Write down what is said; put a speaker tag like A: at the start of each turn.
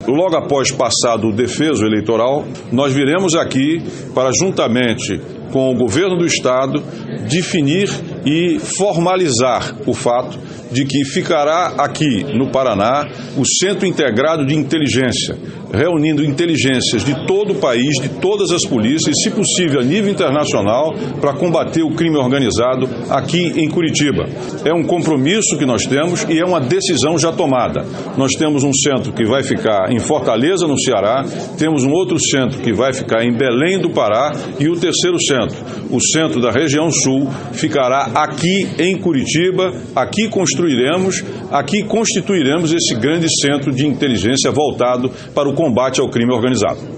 A: logo após passado o defeso eleitoral, nós viremos aqui para, juntamente com o governo do Estado, definir e formalizar o fato de que ficará aqui no Paraná o Centro Integrado de Inteligência, reunindo inteligências de todo o país, de todas as polícias, e, se possível, a nível internacional, para combater o crime organizado aqui em Curitiba. É um compromisso que nós temos e é uma decisão já tomada. Nós temos um centro que vai ficar em Fortaleza, no Ceará, temos um outro centro que vai ficar em Belém do Pará e o terceiro centro, o centro da região sul, ficará aqui em Curitiba. Aqui constituiremos esse grande centro de inteligência voltado para o combate ao crime organizado.